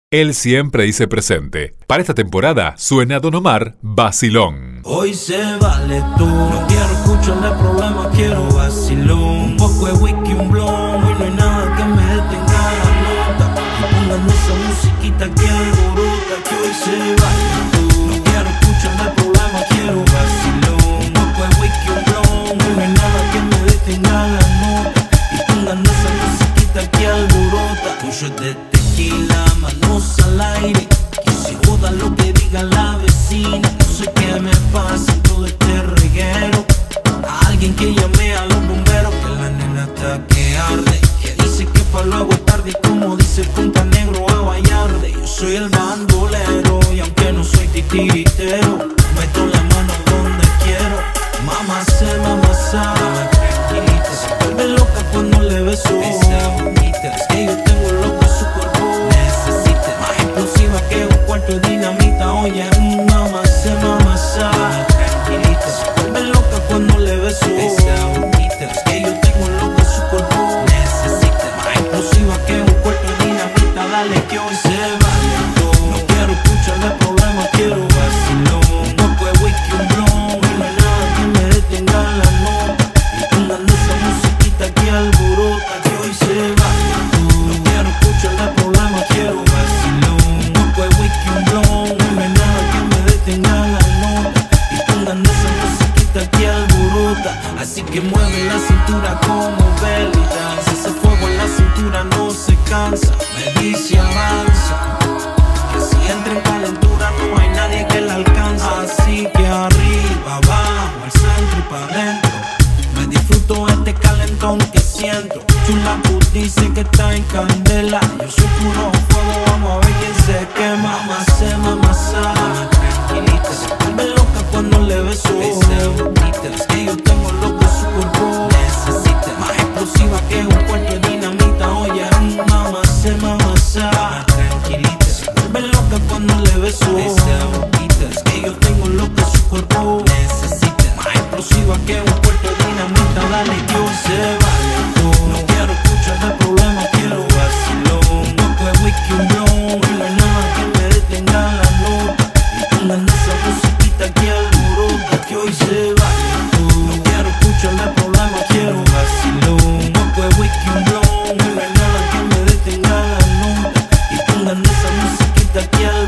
Él siempre dice presente. Para esta temporada suena Don Omar Vacilón. Hoy se vale tú. No quiero escuchar de problemas, quiero vacilón. Un poco de whisky, un blon. Hoy no hay nada que me detenga la nota. Y pongan esa musiquita que alborota, que hoy se vale tú. No quiero escuchar de problemas, quiero vacilón. Un poco de whisky, un blon. Hoy no hay nada que me detenga la nota. Y pongan esa musiquita que alborota. Un shot de tequila, manos al aire. Que se joda lo que diga la vecina. No sé qué me pasa en todo este reguero. A alguien que llame a los bomberos, que la nena está que arde. Que dice que pa' luego es tarde y como dice Punta Negro a Vallarde. Yo soy el bandolero y aunque no soy titiritero, meto la mano donde quiero. Mamá sabe, tranquilita. Se vuelve loca cuando le beso. Esa bonita, es que yo tengo loco su cuerpo. Necesita más explosiva que un cuarto de dinamita. Oye, mamá sabe, tranquilita. Se vuelve loca cuando le beso. Esa bonita, es que yo tengo loco su cuerpo. Necesita más explosiva que un cuarto de dinamita. Dale que hoy se vale todo. No quiero escuchar de problemas, quiero vacilón. Un poco de whisky, un blon. No hay nada que me detenga la nota. Y pongan esa musiquita que alborota, que hoy se vale todo. No quiero escuchar de problemas, quiero vacilón. Un poco de whisky, un blon. No hay nada que me detenga la nota. Y pongan esa musiquita que alborota. Así que mueve la cintura como belly dance. Ese fuego en la cintura no se cansa. Me dice avanza, que si entra en calentura no hay nadie que la alcance. Así que arriba, abajo, al centro y pa' adentro. Me disfruto este calentón que siento. Chula dice que está en candela. Yo soy puro fuego, vamos a ver quién se quema. Mamá sabe, tranquilita. Se vuelve loca cuando le beso. Esa bonita, es que yo tengo loco su cuerpo. Necesita más explosiva que un cuarto de dinamita. Oye, mamá sabe, tranquilita. Se vuelve loca cuando le beso. Esa bonita, es que yo tengo loco su cuerpo. Necesita más explosiva que un puerto de dinamita. Dale que hoy se vale todo. No quiero escuchar de problemas, quiero vacilón. Un poco de whisky, un blon. No hay nada que me detenga la nota. Y pongan esa musiquita que alborota, que hoy se vale todo. No quiero escuchar de problemas, quiero vacilón. Un poco de whisky, un blon. No hay nada que me detenga la nota. Y pongan esa musiquita que alborota.